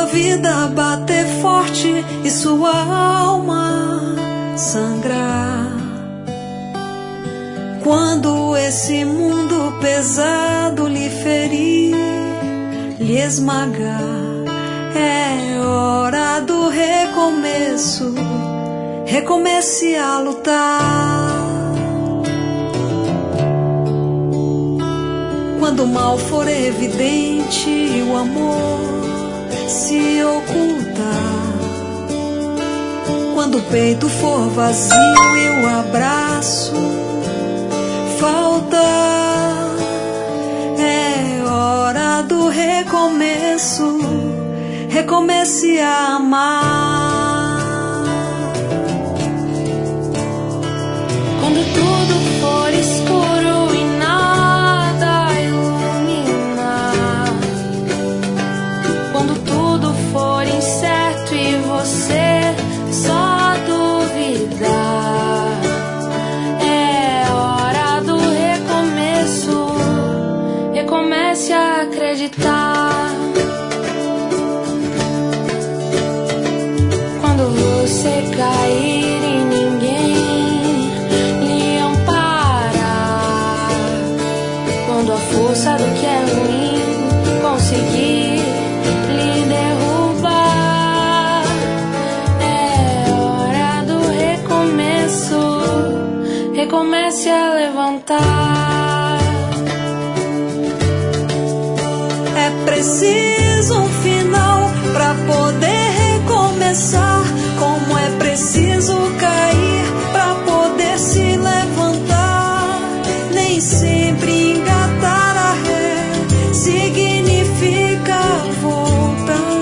vida bater forte e sua alma sangrar. Quando esse mundo pesado lhe ferir, lhe esmagar, é hora do recomeço. Recomece a lutar. Quando o mal for evidente e o amor se ocultar, quando o peito for vazio e o abraço faltar, é hora do recomeço. Recomece a amar. Quando tudo for escuro e nada iluminar, quando tudo for incerto e você só duvidar, é hora do recomeço. Recomece a acreditar. Quando você cair e ninguém lhe amparar, quando a força do que é ruim conseguir lhe derrubar, é hora do recomeço. Recomece a levantar. É preciso um final pra poder recomeçar, como é preciso cair pra poder se levantar. Nem sempre engatar a ré significa voltar.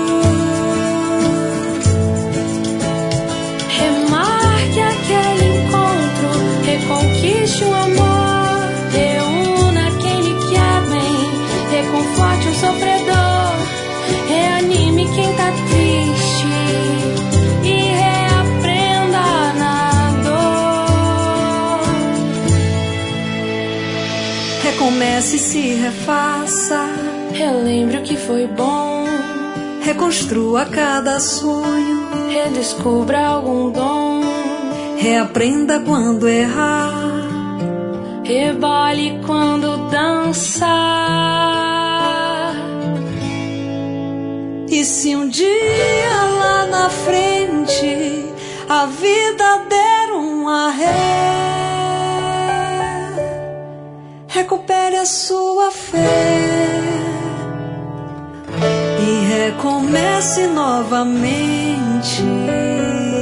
Remarque aquele encontro, reconquiste o amor, reúna quem lhe quer bem, reconforte o sofredor, reanime quem tá triste e reaprenda na dor. Recomece e se refaça, Relembre o que foi bom, reconstrua cada sonho, redescubra algum dom, reaprenda quando errar. rebole quando dançar. E se um dia lá na frente a vida der um arré, recupere a sua fé e recomece novamente.